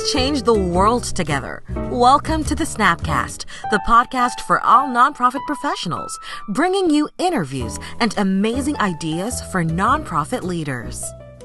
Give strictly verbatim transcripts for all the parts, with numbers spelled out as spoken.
Let's change the world together. Welcome to the Snapcast, the podcast for all nonprofit professionals, bringing you interviews and amazing ideas for nonprofit leaders.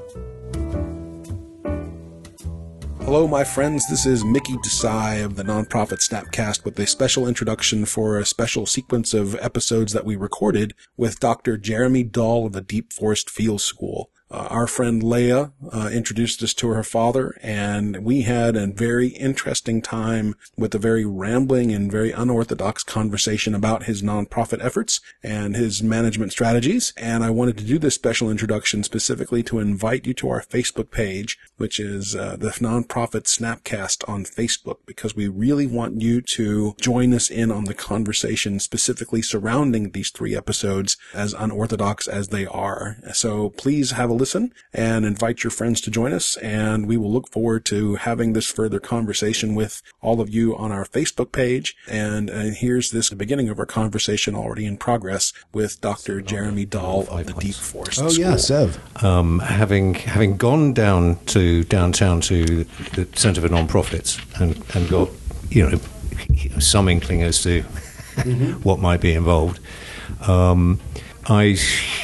Hello, my friends. This is Mickey Desai of the Nonprofit Snapcast with a special introduction for a special sequence of episodes that we recorded with Doctor Jeremy Dahl of the Deep Forest Field School. Uh, our friend Leah uh, introduced us to her father, and we had a very interesting time with a very rambling and very unorthodox conversation about his nonprofit efforts and his management strategies. And I wanted to do this special introduction specifically to invite you to our Facebook page, which is uh, the Nonprofit Snapcast on Facebook, because we really want you to join us in on the conversation specifically surrounding these three episodes, as unorthodox as they are. So please have a listen and invite your friends to join us, and we will look forward to having this further conversation with all of you on our Facebook page. And uh, here's this the beginning of our conversation already in progress with Doctor Jeremy Dahl of the Deep Forest Oh School. yeah, Sev. Um, having having gone down to downtown to the Centre for Nonprofits and, and got you know some inkling as to mm-hmm. what might be involved. Um, I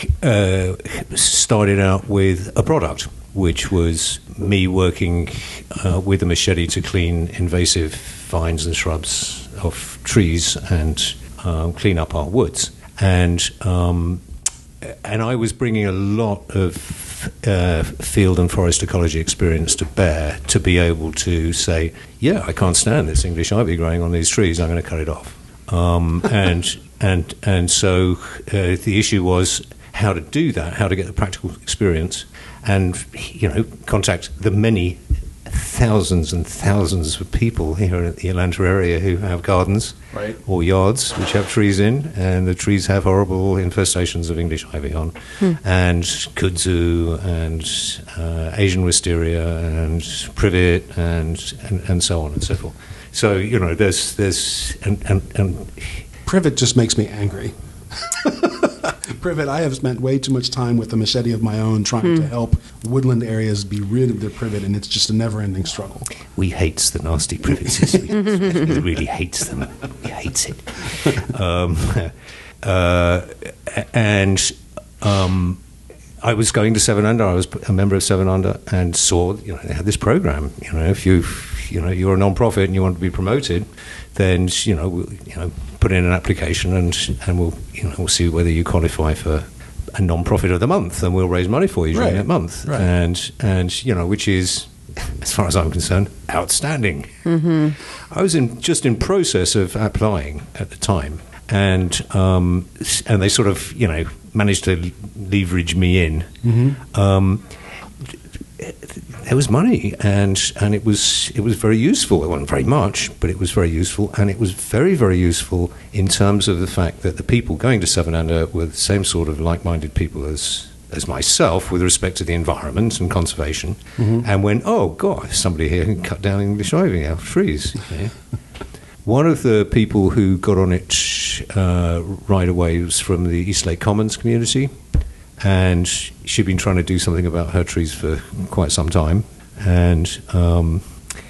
uh, started out with a product, which was me working uh, with a machete to clean invasive vines and shrubs off trees and um, clean up our woods. And um, and I was bringing a lot of uh, field and forest ecology experience to bear to be able to say, yeah, I can't stand this English ivy growing on these trees, I'm going to cut it off. Um, and and and so uh, the issue was how to do that, how to get the practical experience, and you know contact the many thousands and thousands of people here in the Atlanta area who have gardens right. or yards which have trees in, and the trees have horrible infestations of English ivy on, hmm. and kudzu and uh, Asian wisteria and privet and, and and so on and so forth. So, you know, there's, there's, and, and, and Privet just makes me angry. Privet, I have spent way too much time with a machete of my own trying hmm. to help woodland areas be rid of their privet, and it's just a never-ending struggle. We hates the nasty privets. We really hates them. We hates it. Um, uh, and um, I was going to Seven Under. I was a member of Seven Under and saw, you know, they had this program. You know, if you you know you're a non-profit and you want to be promoted, then you know we'll, you know put in an application and and we'll you know we'll see whether you qualify for a non-profit of the month, and we'll raise money for you during right. that month. Right. And and you know which is, as far as I'm concerned, outstanding. Mm-hmm. I was in just in process of applying at the time, and um, and they sort of you know managed to leverage me in. Mm-hmm. Um, there was money, and and it was it was very useful. It wasn't very much, but it was very useful, and it was very very useful in terms of the fact that the people going to Seven Under were the same sort of like-minded people as as myself with respect to the environment and conservation, mm-hmm. and when oh god, somebody here can cut down English ivy out of trees. Yeah. One of the people who got on it uh, right away was from the Eastlake Commons community. And she'd been trying to do something about her trees for quite some time. And um,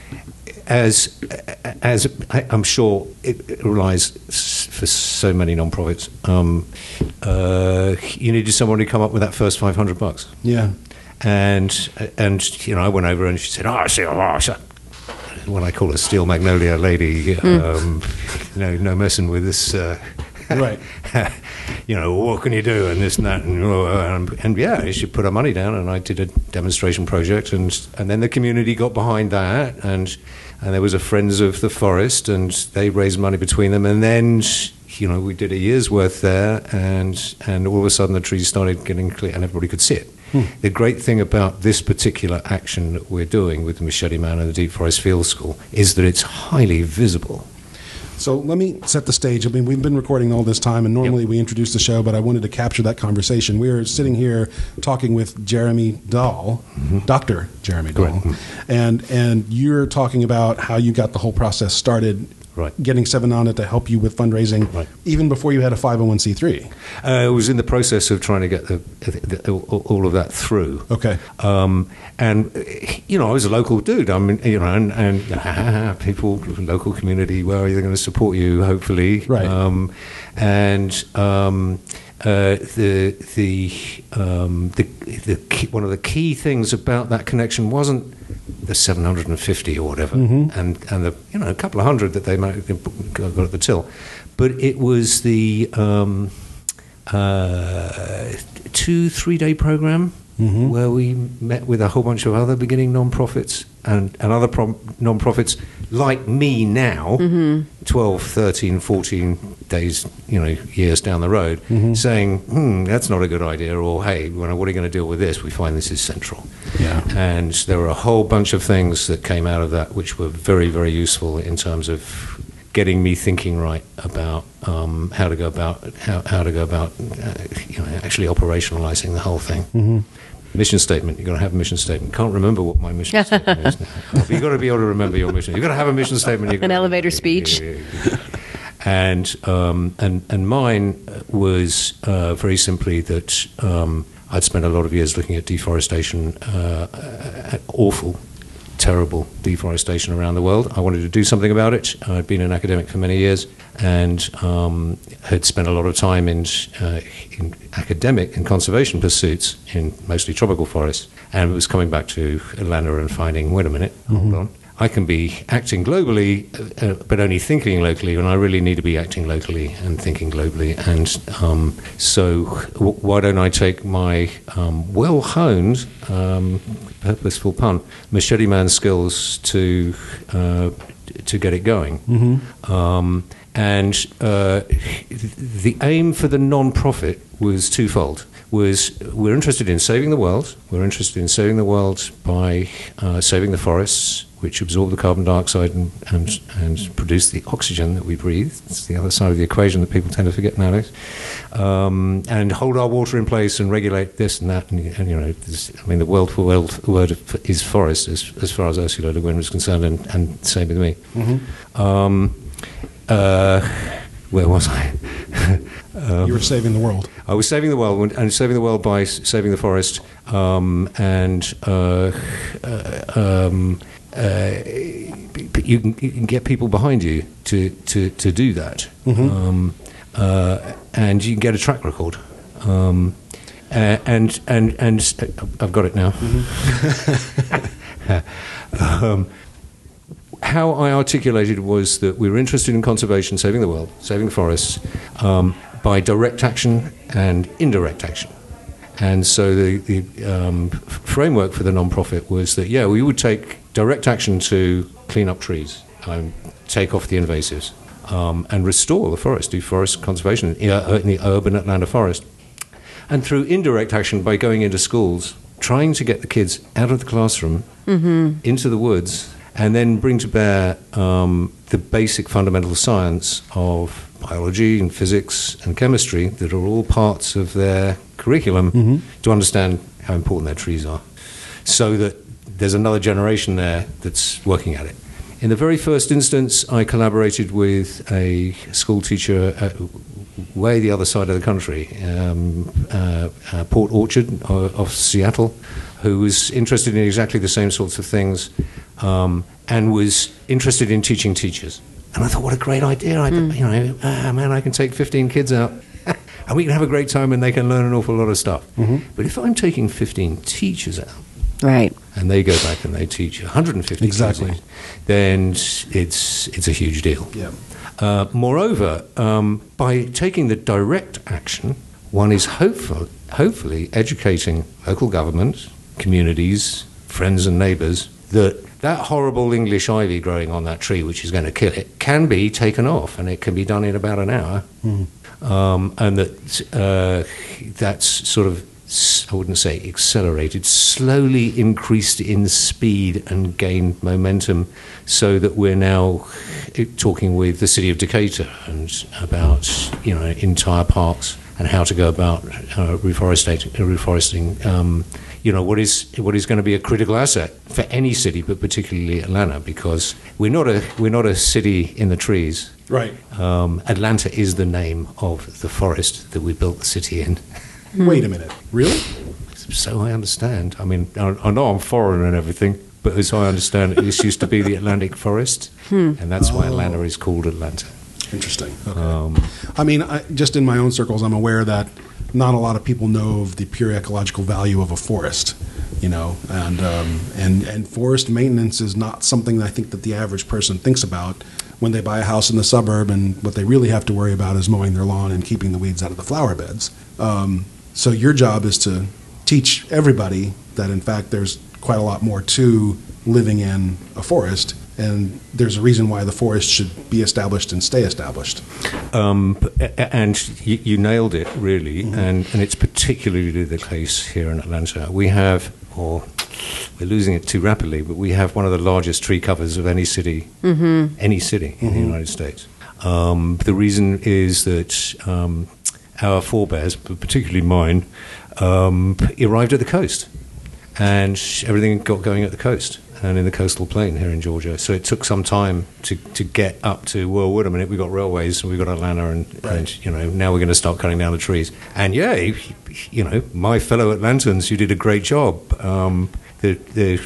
as as I, I'm sure it, it relies for so many non-profits, um, uh, you needed someone to come up with that first five hundred bucks. Yeah. And and you know, I went over and she said, "Oh, I see, oh, I see." What I call a steel magnolia lady, mm. um, you know, no messing with this. Uh, right. You know, what can you do, and this and that, and, and, and yeah, she put her money down, and I did a demonstration project, and and then the community got behind that, and and there was a Friends of the Forest, and they raised money between them, and then you know we did a year's worth there, and and all of a sudden the trees started getting clear, and everybody could see it. Hmm. The great thing about this particular action that we're doing with the Machete Man and the Deep Forest Field School is that it's highly visible. So let me set the stage. I mean, we've been recording all this time, and normally yep. we introduce the show, but I wanted to capture that conversation. We're sitting here talking with Jeremy Dahl, mm-hmm. Doctor Jeremy Dahl, mm-hmm. and and you're talking about how you got the whole process started Right. getting Seven Nana to help you with fundraising, Right. even before you had a five oh one c three. Uh, I was in the process of trying to get the, the, the, all of that through. Okay. Um, and, you know, I was a local dude. I mean, you know, and, and people, local community, where are they going to support you, hopefully? Right. Um, and um, uh, the, the, um, the, the key, one of the key things about that connection wasn't the seven hundred fifty or whatever, mm-hmm. and, and the, you know, a couple of hundred that they might have got at the till. But it was the um, uh, two, three-day program mm-hmm. where we met with a whole bunch of other beginning non-profits and, and other pro- non-profits like me now, mm-hmm. twelve, thirteen, fourteen days, you know, years down the road, mm-hmm. saying, hmm, that's not a good idea, or, hey, what are you going to deal with this? We find this is central. Yeah. And there were a whole bunch of things that came out of that which were very, very useful in terms of getting me thinking right about um, how to go about how, how to go about uh, you know, actually operationalizing the whole thing. Mm-hmm. Mission statement. You've got to have a mission statement. Can't remember what my mission statement is now. But you've got to be able to remember your mission. You've got to have a mission statement. An elevator speech. And um, and and mine was uh, very simply that um, I'd spent a lot of years looking at deforestation, uh, at awful, terrible deforestation around the world. I wanted to do something about it. I'd been an academic for many years and um, had spent a lot of time in, uh, in academic and conservation pursuits in mostly tropical forests, and was coming back to Atlanta and finding, wait a minute, hold mm-hmm. on. I can be acting globally, uh, but only thinking locally, and I really need to be acting locally and thinking globally. And um, so w- why don't I take my um, well-honed, um, purposeful pun, machete man skills to uh, to get it going? Mm-hmm. Um, and uh, the aim for the non-profit was twofold. Was we're interested in saving the world. We're interested in saving the world by uh, saving the forests, which absorb the carbon dioxide and, and, and produce the oxygen that we breathe. It's the other side of the equation that people tend to forget nowadays. Um, and hold our water in place and regulate this and that. And, and you know, this, I mean, the world for world word is forest, as, as far as Ursula Le Guin was concerned, and, and same with me. Mm-hmm. Um, uh, where was I? um, you were saving the world. I was saving the world, and saving the world by saving the forest, um, and uh, uh, um, uh, you, can, you can get people behind you to, to, to do that, mm-hmm. um, uh, and you can get a track record. Um, uh, and and and I've got it now. Mm-hmm. um, How I articulated was that we were interested in conservation, saving the world, saving the forests, um, by direct action and indirect action. And so the, the um, f- framework for the non-profit was that, yeah, we would take direct action to clean up trees, um, take off the invasives, um, and restore the forest, do forest conservation in, uh, in the urban Atlanta forest. And through indirect action, by going into schools, trying to get the kids out of the classroom, mm-hmm. into the woods, and then bring to bear um, the basic fundamental science of biology and physics and chemistry that are all parts of their curriculum mm-hmm. to understand how important their trees are, so that there's another generation there that's working at it. In the very first instance, I collaborated with a school teacher at way the other side of the country, um, uh, uh, Port Orchard of, of Seattle, who was interested in exactly the same sorts of things, um, and was interested in teaching teachers. And I thought, what a great idea! I, mm. You know, ah, man, I can take fifteen kids out, and we can have a great time, and they can learn an awful lot of stuff. Mm-hmm. But if I'm taking fifteen teachers out, right, and they go back and they teach one hundred fifty exactly, kids, then it's it's a huge deal. Yeah. Uh, moreover, um, by taking the direct action, one is hopeful, hopefully educating local governments, communities, friends and neighbours that that horrible English ivy growing on that tree, which is going to kill it, can be taken off, and it can be done in about an hour. Mm. Um, and that uh, that's sort of, I wouldn't say accelerated, slowly increased in speed and gained momentum, so that we're now talking with the city of Decatur and about, you know, entire parks and how to go about uh, reforesting, reforesting um, you know, what is what is going to be a critical asset for any city, but particularly Atlanta, because we're not a we're not a city in the trees. Right. Um, Atlanta is the name of the forest that we built the city in. Wait a minute. Really? So I understand. I mean, I, I know I'm foreign and everything, but as I understand it, this used to be the Atlantic forest, and that's why Atlanta is called Atlanta. Interesting. Okay. Um, I mean, I, just in my own circles, I'm aware that not a lot of people know of the pure ecological value of a forest, you know, and um, and and forest maintenance is not something I think that the average person thinks about when they buy a house in the suburb, and what they really have to worry about is mowing their lawn and keeping the weeds out of the flower beds. Um, so your job is to teach everybody that, in fact, there's quite a lot more to living in a forest, and there's a reason why the forest should be established and stay established. Um, and you, you nailed it, really, mm-hmm. and, and it's particularly the case here in Atlanta. We have, or we're losing it too rapidly, but we have one of the largest tree covers of any city, mm-hmm. any city mm-hmm. in the United States. Um, the reason is that um, our forebears, but particularly mine, um, arrived at the coast, and everything got going at the coast and in the coastal plain here in Georgia. So it took some time to, to get up to, well, wait a minute, we've got railways, we've got Atlanta, and, right. and you know, now we're going to start cutting down the trees. And yeah, you know, my fellow Atlantans, you did a great job. Um, the the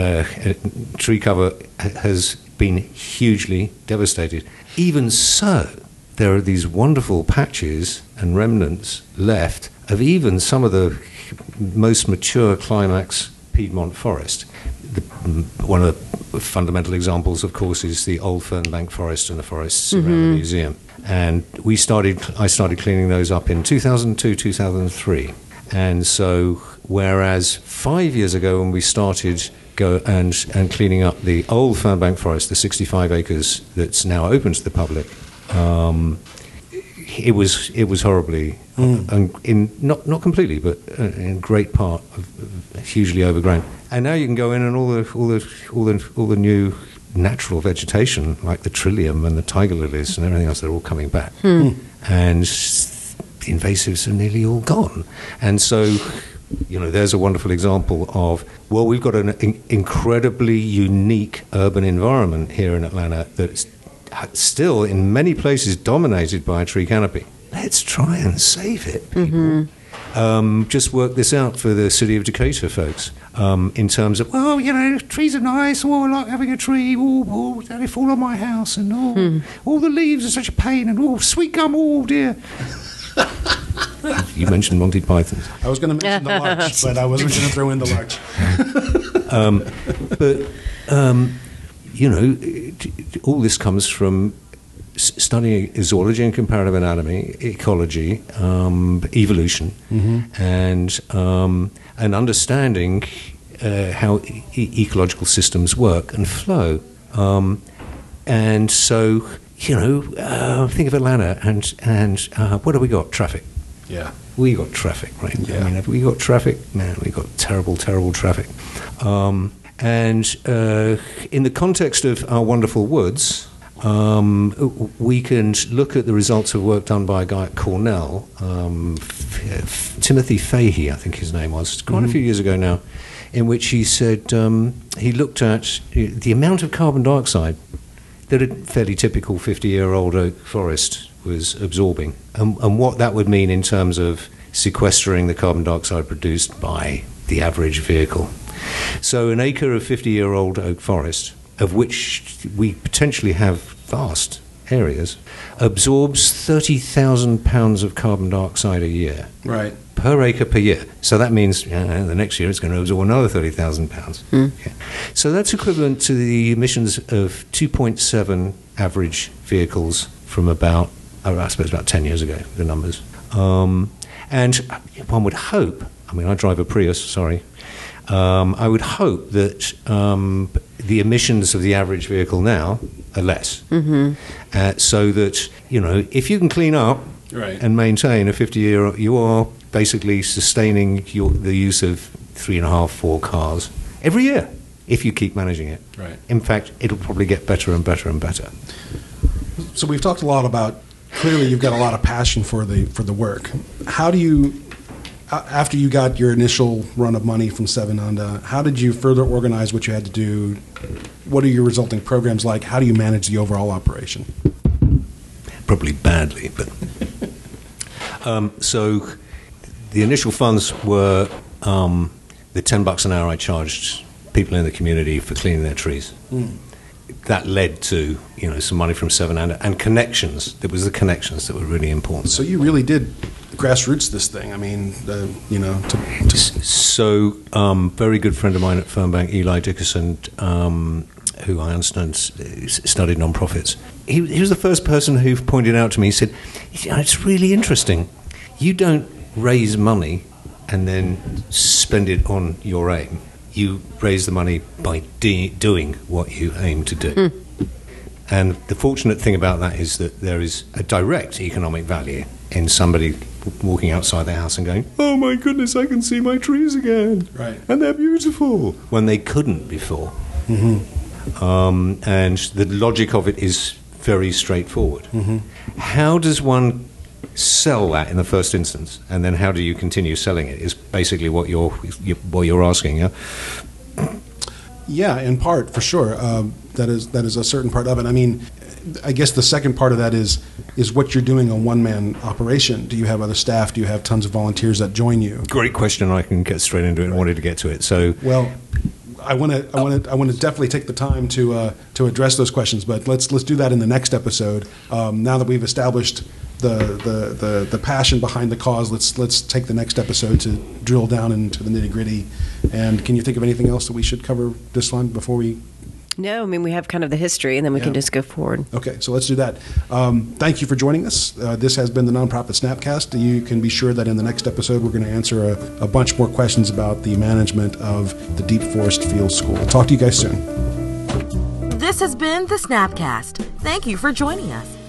uh, tree cover has been hugely devastated. Even so, there are these wonderful patches and remnants left of even some of the most mature climax Piedmont forest. The, one of the fundamental examples, of course, is the old Fernbank forest and the forests mm-hmm. around the museum. And we started, I started cleaning those up in two thousand two, two thousand three. And so, whereas five years ago when we started go and, and cleaning up the old Fernbank forest, the sixty-five acres that's now open to the public, um, it was it was horribly, mm. uh, in not not completely, but uh, in great part of, of hugely overgrown. And now you can go in, and all the all the all the all the new natural vegetation, like the trillium and the tiger lilies and everything else, they're all coming back, mm. and the invasives are nearly all gone. And so, you know, there's a wonderful example of, well, we've got an in- incredibly unique urban environment here in Atlanta that's still in many places dominated by a tree canopy. Let's try and save it, people. Mm-hmm. Um, just work this out for the city of Decatur, folks, um, in terms of, well, you know, trees are nice, oh, I like having a tree, oh, oh they fall on my house, and oh, hmm. all the leaves are such a pain, and oh, sweet gum, oh dear. You mentioned Monty Python. I was going to mention the larch, but I wasn't going to throw in the larch. um, but, um, you know, all this comes from studying zoology and comparative anatomy, ecology, um, evolution, mm-hmm. and um, and understanding uh, how e- ecological systems work and flow. Um, and so, you know, uh, think of Atlanta, and and uh, what have we got? Traffic. Yeah, we got traffic, right? Yeah. I mean, have we got traffic? Man, we got terrible, terrible traffic. Um, and uh, in the context of our wonderful woods, um, we can look at the results of work done by a guy at Cornell, um, F- Timothy Fahey, I think his name was, quite mm-hmm. a few years ago now, in which he said um, he looked at the amount of carbon dioxide that a fairly typical fifty-year-old oak forest was absorbing, and, and what that would mean in terms of sequestering the carbon dioxide produced by the average vehicle. So an acre of fifty-year-old oak forest, of which we potentially have vast areas, absorbs thirty thousand pounds of carbon dioxide a year. Right. Per acre per year. So that means, you know, the next year it's going to absorb another thirty thousand pounds. Mm. Okay. So that's equivalent to the emissions of two point seven average vehicles from about, oh, I suppose about ten years ago, the numbers. Um, and one would hope, I mean, I drive a Prius, sorry, um, I would hope that um, the emissions of the average vehicle now are less. Mm-hmm. Uh, so that, you know, if you can clean up right. and maintain a fifty-year, you are basically sustaining your, the use of three and a half, four cars every year, if you keep managing it. Right. In fact, it'll probably get better and better and better. So we've talked a lot about, clearly you've got a lot of passion for the for the work. How do you after you got your initial run of money from Seven Nanda, how did you further organize what you had to do? What are your resulting programs like? How do you manage the overall operation? Probably badly, but um, so the initial funds were um, the ten bucks an hour I charged people in the community for cleaning their trees. Mm. That led to, you know, some money from Seven Nanda and connections. It was the connections that were really important. So you really did grassroots this thing. I mean, uh, you know. To, to so, um, very good friend of mine at Fernbank, Eli Dickerson, um, who I understand studied non-profits. He, he was the first person who pointed out to me, he said, it's really interesting. You don't raise money and then spend it on your aim. You raise the money by de- doing what you aim to do. Mm. And the fortunate thing about that is that there is a direct economic value in somebody walking outside their house and going, oh my goodness, I can see my trees again. Right. And they're beautiful. When they couldn't before. Mm-hmm. Um, and the logic of it is very straightforward. Mm-hmm. How does one sell that in the first instance, and then how do you continue selling it is basically what you're what you're asking. Yeah, yeah, in part, for sure. Um, that is that is a certain part of it. I mean, I guess the second part of that is is what you're doing a one-man operation. Do you have other staff? Do you have tons of volunteers that join you? Great question. I can get straight into it. Right. I wanted to get to it. So well, I want to I want to I want to definitely take the time to uh, to address those questions, but let's let's do that in the next episode. Um, now that we've established The, the, the, the passion behind the cause, let's let's take the next episode to drill down into the nitty-gritty. And can you think of anything else that we should cover this one before we... No, I mean, we have kind of the history, and then we yeah. can just go forward. Okay, so let's do that. Um, thank you for joining us. Uh, this has been the Nonprofit Snapcast. You can be sure that in the next episode, we're going to answer a, a bunch more questions about the management of the Deep Forest Field School. Talk to you guys soon. This has been the Snapcast. Thank you for joining us.